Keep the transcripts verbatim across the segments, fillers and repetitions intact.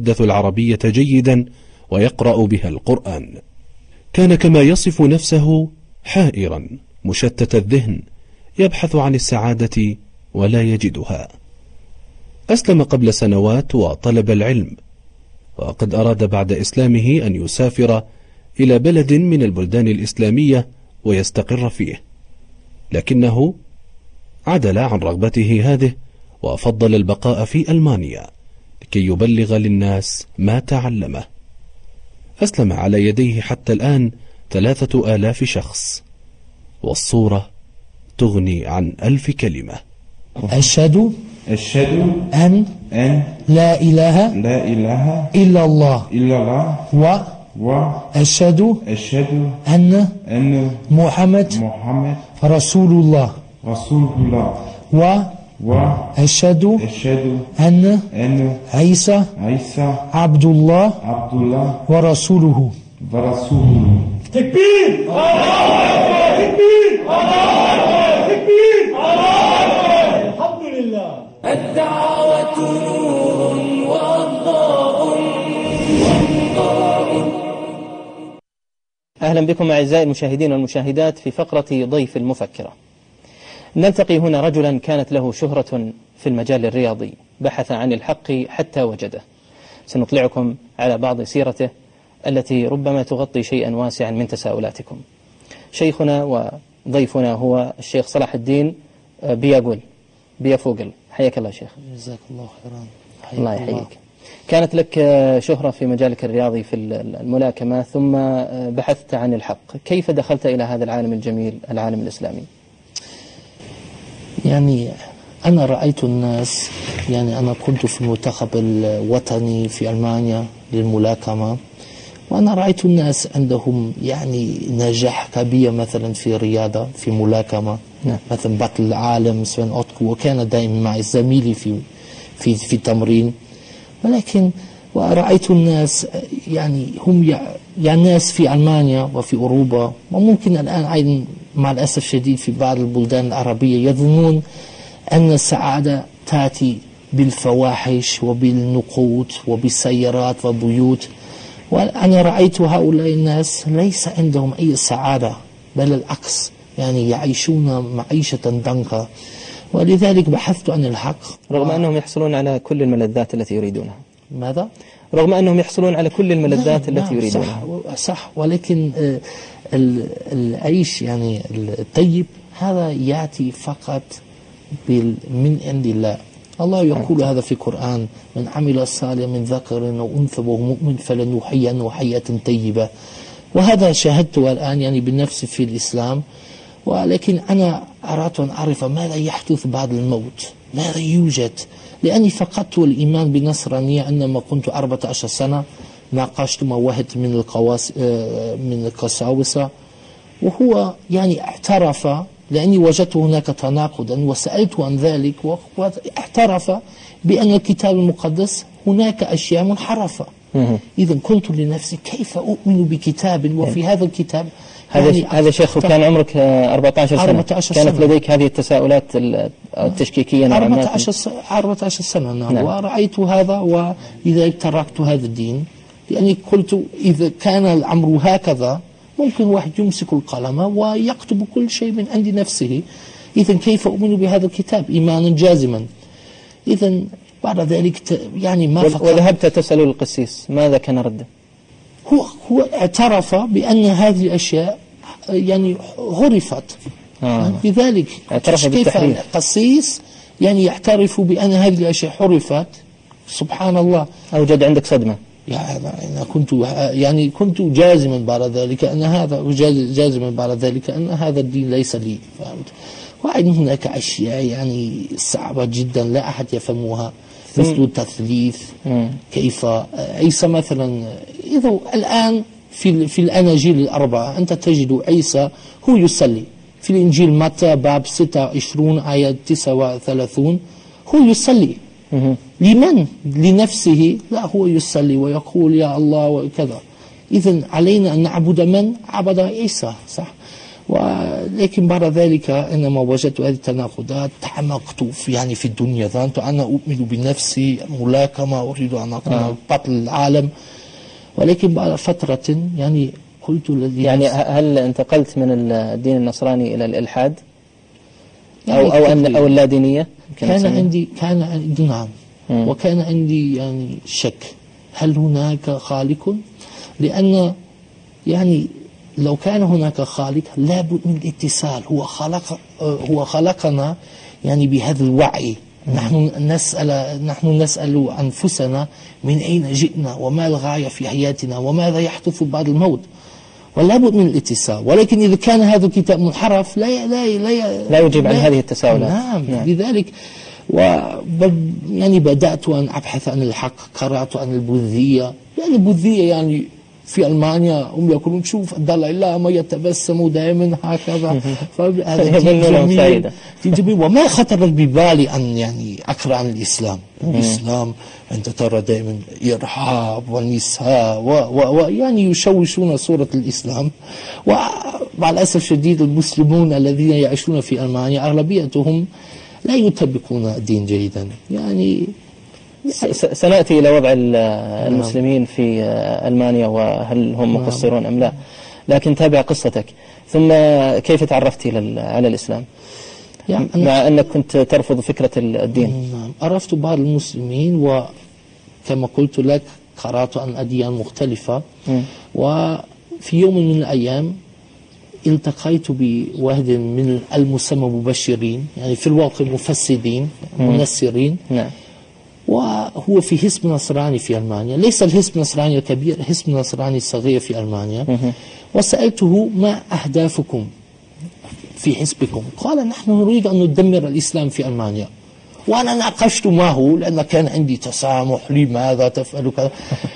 يتحدث العربية جيدا ويقرأ بها القرآن. كان كما يصف نفسه حائرا مشتت الذهن يبحث عن السعادة ولا يجدها. أسلم قبل سنوات وطلب العلم، وقد أراد بعد إسلامه أن يسافر إلى بلد من البلدان الإسلامية ويستقر فيه، لكنه عدل عن رغبته هذه وفضل البقاء في ألمانيا لكي يبلغ للناس ما تعلمه. أسلم على يديه حتى الآن ثلاثة آلاف شخص، والصورة تغني عن ألف كلمة. أشهد أشهد أن أن لا إله لا إله إلا الله إلا الله و وأشهد أشهد أن أن محمد محمد رسول الله رسول الله و وأشهد أشهد أن أن عيسى عيسى عبد الله عبد الله ورسوله ورسوله. تكبير! تكبير! تكبير! الحمد لله. الدعوة نور وضاء وضاء. أهلا بكم أعزائي المشاهدين والمشاهدات في فقرة ضيف المفكرة. نلتقي هنا رجلا كانت له شهرة في المجال الرياضي، بحث عن الحق حتى وجده. سنطلعكم على بعض سيرته التي ربما تغطي شيئا واسعا من تساؤلاتكم. شيخنا وضيفنا هو الشيخ صلاح الدين بياقول بيفوقل. حياك الله شيخ. جزاك الله خيرا. الله يحييك. كانت لك شهرة في مجالك الرياضي في الملاكمة، ثم بحثت عن الحق. كيف دخلت إلى هذا العالم الجميل، العالم الإسلامي؟ يعني أنا رأيت الناس، يعني أنا كنت في المنتخب الوطني في ألمانيا للملاكمة، وأنا رأيت الناس عندهم يعني نجاح كبير مثلا في الرياضة في ملاكمة. نعم. مثلا بطل العالم سفين أوتكو، وكان دائما معي زميلي في في في التمرين. ولكن ورأيت الناس يعني هم يعني ناس في ألمانيا وفي أوروبا، وممكن الآن أيضا مع الأسف الشديد في بعض البلدان العربية، يظنون أن السعادة تأتي بالفواحش وبالنقود وبالسيارات وبيوت. وأنا رأيت هؤلاء الناس ليس عندهم أي سعادة، بل العكس، يعني يعيشون معيشة ضنكا. ولذلك بحثت عن الحق. رغم أنهم يحصلون على كل الملذات التي يريدونها. ماذا؟ رغم أنهم يحصلون على كل الملذات نعم التي نعم يريدونها. صح, صح ولكن آه العيش يعني الطيب هذا يأتي فقط من عند الله. الله يقول هذا في القرآن: من عمل صالحا من ذكر أو أنثى وهو مؤمن فلنحيينه حياة طيبة. وهذا شاهدته الآن يعني بالنفس في الإسلام. ولكن أنا أردت أن أعرف ماذا يحدث بعد الموت، ماذا يوجد، لأني فقدت الإيمان بالنصرانية عندما كنت أربعة عشر سنة. ناقشت مع واحد من القواس من القساوسة، وهو يعني اعترف، لأني وجدت هناك تناقضا وسألته عن ذلك، واعترف بأن الكتاب المقدس هناك أشياء منحرفة. إذا قلت لنفسي كيف أؤمن بكتاب وفي هذا الكتاب هذا يعني هذا شيخ كان عمرك أربعة عشر سنة. أربعة عشر كانت سنة. لديك هذه التساؤلات التشكيكية نوعا ما. أربعة عشر سنة نعم. نعم. ورأيت هذا ولذلك تركت هذا الدين، لأني قلت إذا كان الأمر هكذا ممكن واحد يمسك القلم ويكتب كل شيء من عند نفسه. إذا كيف أؤمن بهذا الكتاب إيمانا جازما؟ إذا بعد ذلك يعني ما فكرت. وذهبت تسأل القسيس، ماذا كان رده؟ هو هو اعترف بأن هذه الأشياء يعني عرفت. آه. لذلك اعترف كيف القسيس يعني يعترف بأن هذه الأشياء عرفت؟ سبحان الله. أوجد عندك صدمة. يعني أنا كنت يعني كنت جازما بعد ذلك أن هذا جازما بعد ذلك أن هذا الدين ليس لي، فهمت؟ وأيضا هناك أشياء يعني صعبة جدا لا أحد يفهمها، مثل التثليث. كيف عيسى مثلا، إذا الآن في في الأناجيل الأربعة أنت تجد عيسى هو يصلي. في الإنجيل متى باب ستة وعشرين آية تسعة وثلاثين هو يصلي. لمن؟ لنفسه؟ لا، هو يصلي ويقول يا الله وكذا. إذن علينا أن نعبد من؟ عبد عيسى، صح؟ ولكن بعد ذلك عندما وجدت هذه التناقضات تعمقت في يعني في الدنيا، ظننت أنا أؤمن بنفسي ملاكمة، أريد أن أكون آه. بطل العالم. ولكن بعد فترة يعني قلت الذي يعني هل انتقلت من الدين النصراني إلى الإلحاد يعني أو أو أن أو اللادينية؟ كان عندي كان عندي نعم مم. وكان عندي يعني شك، هل هناك خالق؟ لأن يعني لو كان هناك خالق لابد من الاتصال، هو خلق هو خلقنا يعني بهذا الوعي. نحن نسأل نحن نسأل أنفسنا من أين جئنا وما الغاية في حياتنا وماذا يحدث بعد الموت، ولا بد من الاتصال. ولكن إذا كان هذا الكتاب منحرف لا لا لا, لا يجيب عن هذه التساؤلات. نعم, نعم. لذلك و يعني بدأت أن أبحث عن الحق، قرأت عن البوذية. يعني البوذية يعني في ألمانيا هم يقولون شوف الدلاي لاما يتبسم دائما هكذا، فهذا جميل جميل. وما خطر ببالي أن يعني أقرأ عن الإسلام. الإسلام أنت ترى دائما إرهاب والنساء ويعني يشوشون صورة الإسلام. ومع الأسف الشديد المسلمون الذين يعيشون في ألمانيا أغلبيتهم لا يطبقون الدين جيدا. يعني سنأتي إلى وضع المسلمين في ألمانيا وهل هم مقصرون أم لا، لكن تابع قصتك. ثم كيف تعرفت على الإسلام يعني مع أنك كنت ترفض فكرة الدين؟ نعم، عرفت بعض المسلمين وكما قلت لك قرأت عن أديان مختلفة. م. وفي يوم من الأيام التقيت بواحد من المسمى مبشرين، يعني في الواقع مفسدين منسرين. نعم. وهو في حزب نصراني في ألمانيا، ليس الحزب النصراني الكبير، حزب نصراني صغير في ألمانيا. وسألته ما أهدافكم في حزبكم؟ قال نحن نريد أن ندمر الإسلام في ألمانيا. وأنا ناقشت معه لأن كان عندي تسامح، لماذا تفعل كذا.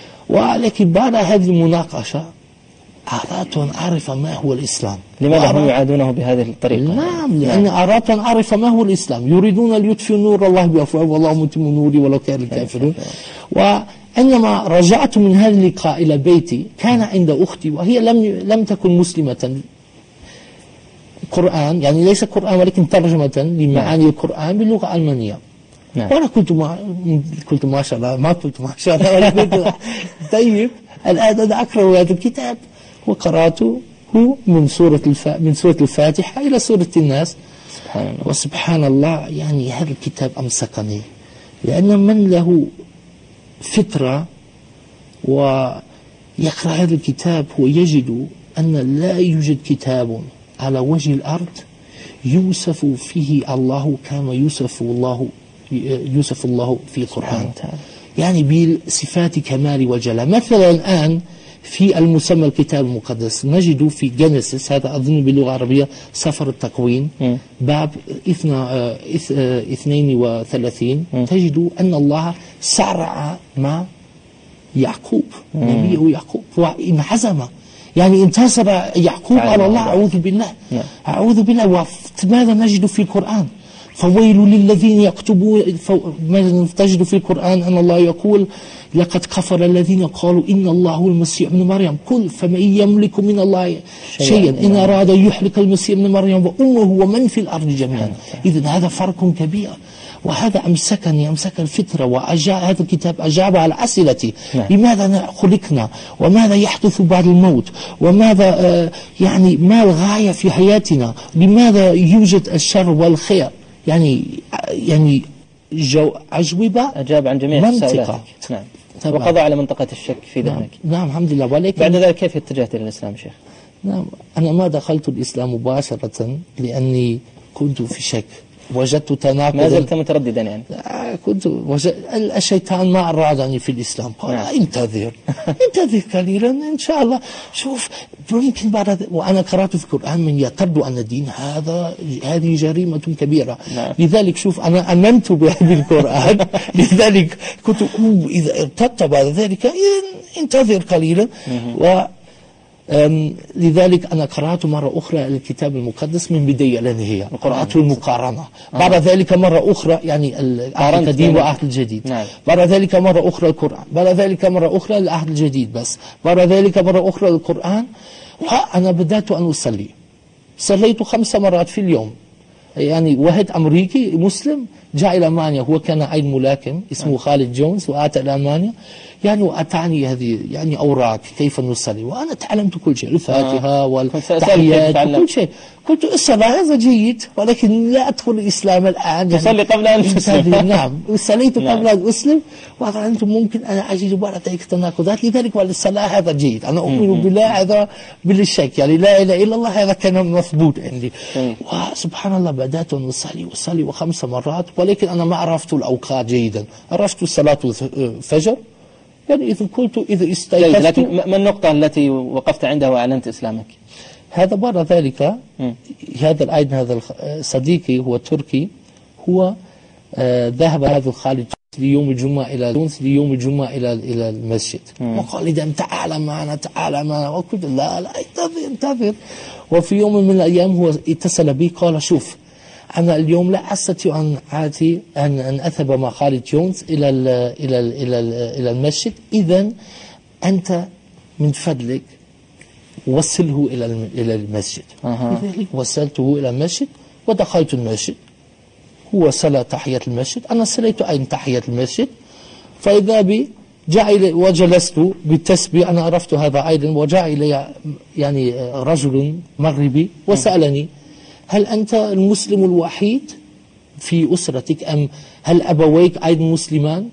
ولكن بعد هذه المناقشة أردت أن أعرف ما هو الإسلام. لماذا هم يعادونه بهذه الطريقة؟ نعم، لأن أردت أن أعرف ما هو الإسلام. يريدون أن يطفئوا نور الله بأفواههم والله متم نوري ولو كره الكافرون. وعندما رجعت من هذا اللقاء إلى بيتي كان عند أختي وهي لم لم تكن مسلمة قرآن، يعني ليس قرآن ولكن ترجمة لمعاني القرآن باللغة الألمانية. نعم. وأنا قلت ما قلت ما شاء الله، ما قلت ما شاء الله ولا قلت طيب الآن أنا أقرأ هذا الكتاب. وقرأته من سورة الف... من سورة الفاتحة إلى سورة الناس. سبحان الله. وسبحان الله يعني هذا الكتاب أمسكني، لأن من له فطرة ويقرأ هذا الكتاب هو يجد أن لا يوجد كتاب على وجه الأرض يوصف فيه الله كما يوصف الله يوصف الله في القرآن، يعني بصفات كمال وجلال. مثلا الآن في المسمى الكتاب المقدس نجد في جينيسيس، هذا أظن باللغة العربية سفر التكوين، باب اثنين وثلاثين، تجد أن الله سرع مع يعقوب نبيه يعقوب وانعزم، يعني انتصر يعقوب على الله. أعوذ بالله أعوذ بالله. وماذا نجد في القرآن؟ فويل للذين يكتبون، تجد في القرآن أن الله يقول لقد كفر الذين قالوا إن الله هو المسيح ابن مريم، قل فمن يملك من الله شيئا إن أراد يحرق المسيح ابن مريم وأمه ومن في الأرض جميعا. إذن هذا فرق كبير، وهذا أمسكني أمسك الفطرة. وأجاب هذا الكتاب أجاب على أسئلتي. لماذا خلقنا وماذا يحدث بعد الموت وماذا آه يعني ما الغاية في حياتنا، لماذا يوجد الشر والخير، يعني يعني جو أجوبة أجاب عن جميع منطقة. نعم. وقضى على منطقة الشك في ذهنك. نعم. نعم الحمد لله. ولكن بعد ذلك كيف اتجهت إلى الإسلام شيخ؟ نعم أنا ما دخلت الإسلام مباشرة لأني كنت في شك، وجدت تناقضا. ما زلت مترددا يعني؟ كنت وجد... الشيطان ما أرادني في الإسلام، قال نعم. انتظر انتظر قليلا إن شاء الله. شوف يمكن بعد، وأنا قرأت في القرآن من يرتد عن الدين هذا هذه جريمة كبيرة. نعم. لذلك شوف أنا آمنت بهذا القرآن لذلك كنت إذا ارتدت بعد ذلك انتظر قليلا. و لذلك أنا قرأت مرة أخرى الكتاب المقدس من بداية إلى نهاية، قرأت المقارنة. بعد ذلك مرة أخرى يعني العهد القديم والعهد الجديد. نعم. بعد ذلك مرة أخرى القرآن، بعد ذلك مرة أخرى العهد الجديد بس، بعد ذلك مرة أخرى القرآن. وأنا بدأت أن أصلي صليت خمس مرات في اليوم. يعني واحد أمريكي مسلم جاء إلى ألمانيا، هو كان عيد ملاكم اسمه خالد جونز، وأتى إلى ألمانيا يعني وأتاني هذه يعني أوراق كيف نصلي، وأنا تعلمت كل شيء، الفاتحة والتحيات وكل شيء. قلت الصلاة هذا جيد، ولكن لا أدخل الإسلام الآن. تصلي قبل أن تسلم. نعم، صليت قبل أن أسلم، وأنت ممكن أنا أجد بعض ذلك التناقضات، لذلك والصلاة هذا جيد، أنا أؤمن بالله هذا بالشك، يعني لا إله إلا الله هذا كان مثبوت عندي. وسبحان الله بدأت أن أصلي وأصلي وخمس مرات، ولكن أنا ما عرفت الأوقات جيدا. عرفت صلاة الفجر، يعني إذا قلت إذا استيقظت. لكن ما النقطة التي وقفت عندها وأعلنت إسلامك؟ هذا بعد ذلك م. هذا الأيضا هذا صديقي هو تركي، هو آه ذهب هذا خالد ليوم الجمعة إلى تونس ليوم الجمعة إلى إلى المسجد، وقال لي تعال معنا تعال معنا، وقلت لا لا انتظر انتظر. وفي يوم من الأيام هو اتصل بي قال شوف أنا اليوم لا أستطيع أن آتي أن أن أذهب مع خالد جونز إلى ال إلى ال إلى ال إلى المسجد، إذا أنت من فضلك وصله إلى إلى المسجد. أه. لذلك وصلته إلى المسجد ودخلت المسجد، هو صلى تحية المسجد، أنا صليت أيضا تحية المسجد، فإذا بي جاء إلي وجلست بالتسبيح، أنا عرفت هذا أيضا، وجاء إلي يعني رجل مغربي وسألني هل أنت المسلم الوحيد في أسرتك أم هل أبويك أيضا مسلمان؟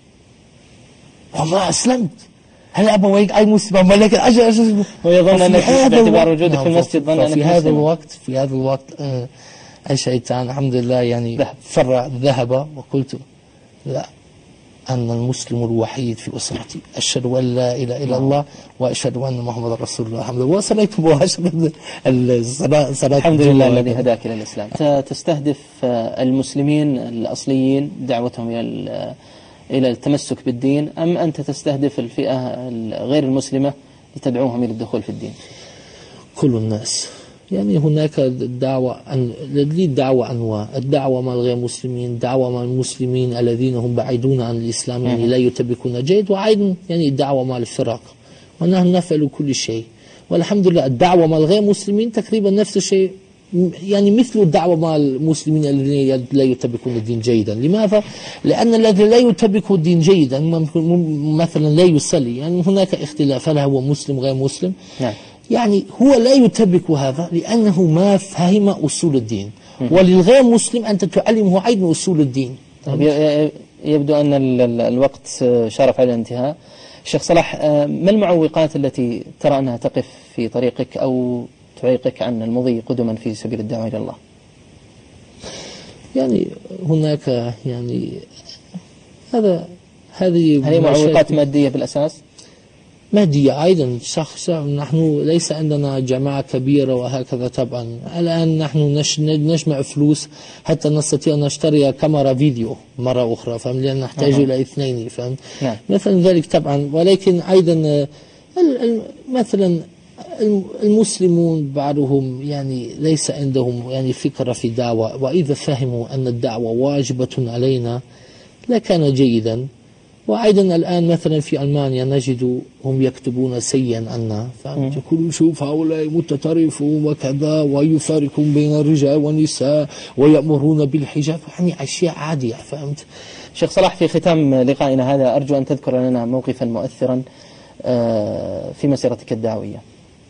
وما أسلمت. هل أبويك أي مسلم؟ ولكن أجل أجل ويظن أنك باعتبار وجودك في المسجد ظن أنك في هذا الوقت في هذا الوقت آه الشيطان الحمد لله يعني فرع ذهب، وقلت لا، أنا المسلم الوحيد في أسرتي، أشهد أن لا إله إلا الله وأشهد أن محمد رسول الله. الحمد لله. وصليت مباشرة الصلاة. الحمد لله الذي هداك إلى الإسلام. تستهدف المسلمين الأصليين دعوتهم إلى إلى التمسك بالدين، أم أنت تستهدف الفئة غير المسلمة لتدعوهم إلى الدخول في الدين؟ كل الناس، يعني هناك الدعوة أن الدعوة أنواع، الدعوة مع الغير مسلمين، دعوة مع المسلمين الذين هم بعيدون عن الإسلام يعني لا يتبكون جيد، وأيضا يعني الدعوة مع الفرق، ونحن نفعل كل شيء والحمد لله. الدعوة مع الغير مسلمين تقريبا نفس الشيء، يعني مثل الدعوة مع المسلمين الذين لا يتبكون الدين جيدا. لماذا؟ لأن الذي لا يتبك الدين جيدا مثلا لا يصلي، يعني هناك اختلاف هل هو مسلم غير مسلم. نعم. يعني هو لا يتبك هذا لأنه ما فهم أصول الدين، وللغير مسلم أنت تعلمه أيضا أصول الدين. يبدو أن الوقت شرف على الانتهاء. الشيخ صلاح، ما المعوقات التي ترى أنها تقف في طريقك أو تعيقك عن المضي قدما في سبيل الدعوة إلى الله؟ يعني هناك يعني هذا هذه هذه معوقات مادية بالأساس؟ مادية أيضا. شخص نحن ليس عندنا جماعة كبيرة وهكذا. طبعا الآن نحن نجمع فلوس حتى نستطيع أن نشتري كاميرا فيديو مرة أخرى، فهم، لأن نحتاج أه. إلى اثنين، فهم. نعم. مثلا ذلك طبعا. ولكن أيضا مثلا المسلمون بعضهم يعني ليس عندهم يعني فكرة في الدعوة، وإذا فهموا أن الدعوة واجبة علينا لكان جيدا. وأيضا الآن مثلا في ألمانيا نجد هم يكتبون سيئا عنا، فيقولون شوف هؤلاء متطرفون وكذا، ويفارقون بين الرجال والنساء ويأمرون بالحجاب، يعني أشياء عادية، فهمت. شيخ صلاح، في ختام لقائنا هذا أرجو أن تذكر لنا موقفا مؤثرا في مسيرتك الدعوية.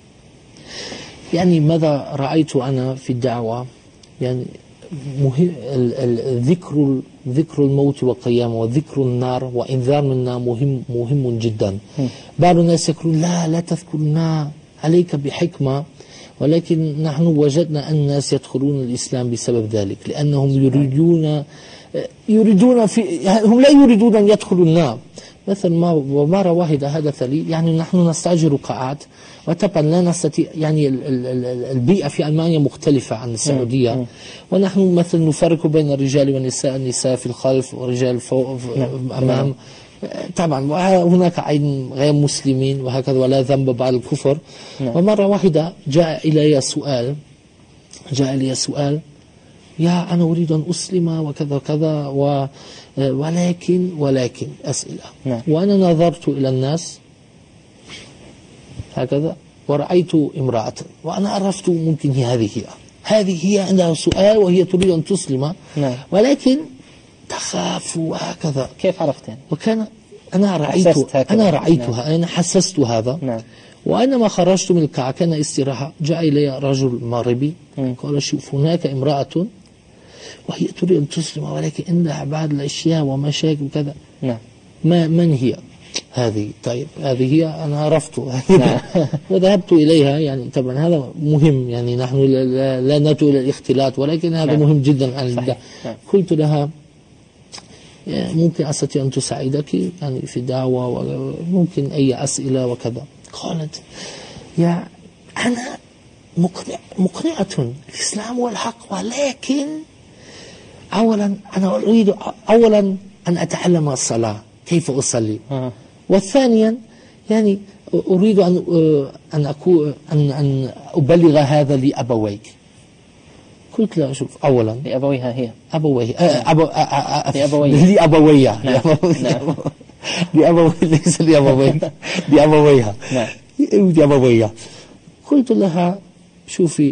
يعني ماذا رأيت أنا في الدعوة؟ يعني مهم ذكر ذكر الموت والقيامة وذكر النار وإنذار من النار مهم مهم جدا. بعض الناس يقولون لا لا تذكر النار، عليك بحكمة، ولكن نحن وجدنا أن الناس يدخلون الإسلام بسبب ذلك، لأنهم يريدون يريدون في هم لا يريدون أن يدخلوا النار. مثل ما مرة واحدة حدث لي، يعني نحن نستأجر قاعات، وطبعا لا نستطيع، يعني البيئة في ألمانيا مختلفة عن السعودية، ونحن مثلا نفرق بين الرجال والنساء، النساء في الخلف والرجال فوق أمام. طبعا هناك أيضا غير مسلمين وهكذا، ولا ذنب بعد الكفر. ومرة واحدة جاء إلي سؤال جاء إلي سؤال يا أنا أريد أن أسلم وكذا وكذا، و ولكن ولكن أسئلة. نعم. وأنا نظرت إلى الناس هكذا ورأيت امرأة وأنا عرفت ممكن هي هذه هي هذه هي عندها سؤال وهي تريد أن تسلم. نعم. ولكن تخاف وهكذا. كيف عرفت يعني؟ وكان أنا رأيت أنا رأيتها. نعم. أنا حسست هذا. نعم. وأينما خرجت من القاعة كان استراحة، جاء إلي رجل مغربي قال شوف هناك امرأة وهي تريد أن تسلم ولكن عندها بعض الأشياء ومشاكل وكذا. نعم. ما من هي هذه؟ طيب هذه هي أنا عرفتها. نعم. وذهبت إليها. يعني طبعا هذا مهم، يعني نحن لا, لا ندعو إلى الاختلاط ولكن هذا نعم. مهم جدا عن الله. نعم. قلت لها ممكن أستطيع أن تساعدك يعني في دعوة وممكن أي أسئلة وكذا. قالت يا أنا مقنع مقنعة الإسلام هو الحق ولكن أولا أنا أريد أولا أن أتعلم الصلاة كيف أصلي. أه. وثانيا يعني أريد أن أن أكون أن أن أبلغ هذا لأبويك. قلت له شوف أولا لأبويها هي أبويه أبو لأبويها لأبويها لأبوي ليس لأبوي لأبويها لأبويها. قلت لها شوفي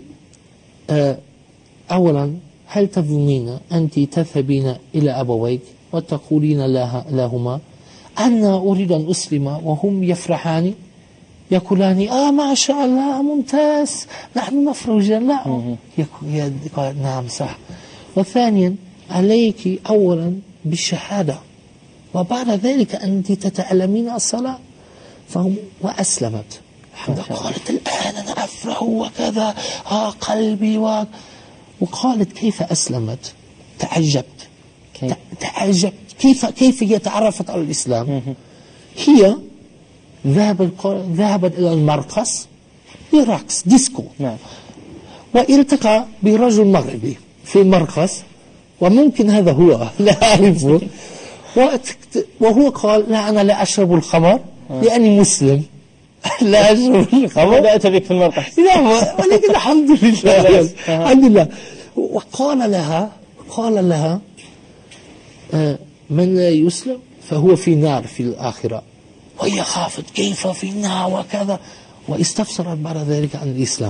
أولا هل تظنين أنت تذهبين إلى أبويك وتقولين لها لهما أنا أريد أن أسلم وهم يفرحان يقولان آه ما شاء الله ممتاز نحن مفروجا؟ لا. يقول نعم صح. وثانيا عليك أولا بالشهادة وبعد ذلك أنت تتعلمين الصلاة. فهم وأسلمت الحمد لله. قالت الآن أنا أفرح وكذا آه قلبي و... وقالت كيف أسلمت؟ تعجبت كيف؟ تعجبت كيف كيف هي تعرفت على الإسلام. هي ذهبت ذهبت إلى المرقص لرقص ديسكو. نعم. والتقى برجل مغربي في المرقص وممكن هذا هو لا أعرفه وهو قال لا أنا لا أشرب الخمر لأني مسلم. لا أشرب الخمر. لا أتى بك في المرقص. لا ولكن الحمد لله الحمد لله. وقال لها قال لها آه من لا يسلم فهو في نار في الآخرة. وهي خافت كيف في النار وكذا واستفسرت بعد ذلك عن الإسلام.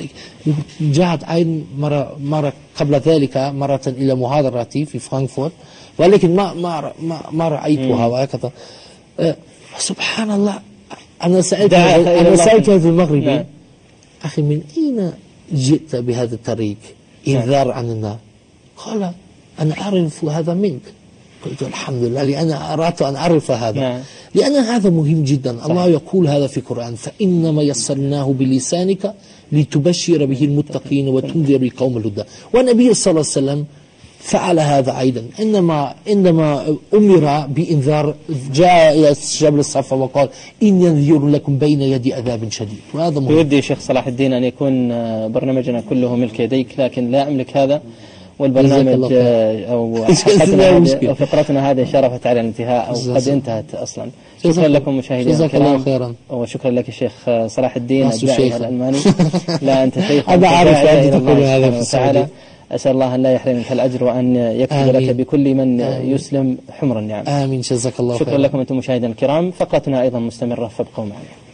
جاءت عين مرة, مرة قبل ذلك مرة إلى محاضرتي في فرانكفورت ولكن ما ما ما, ما رأيتها وهكذا. أه سبحان الله. أنا سألتها أنا سألتها في المغربي أخي من أين جئت بهذا الطريق إنذار عن النار؟ قال أنا أعرف هذا منك. قلت الحمد لله لأن أردت أن أعرف هذا. نعم. لأن هذا مهم جدا. صحيح. الله يقول هذا في القرآن فإنما يسرناه بلسانك لتبشر به المتقين وتنذر القوم الهدى. والنبي صلى الله عليه وسلم فعل هذا أيضا. إنما إنما أمر بإنذار جاء إلى جبل الصفا وقال إن ينذر لكم بين يدي عذاب شديد. وهذا مهم. بودي شيخ صلاح الدين أن يكون برنامجنا كله ملك يديك لكن لا أملك هذا والبرنامج أو حلقتنا أو فقرتنا هذه شرفت على الانتهاء أو قد انتهت أصلا. شكرا لكم مشاهدينا الكرام وشكرا لك الشيخ صلاح الدين الداعية الألماني. لا أنت شيخ أنا عارف أن تقول هذا تعالى. أسأل الله أن لا يحرمك الأجر وأن يكتب لك بكل من آمين. يسلم حمر النعم. آمين. جزاك الله خيرا. شكرا لكم أنتم مشاهدينا الكرام. فقرتنا أيضا مستمرة فابقوا معنا.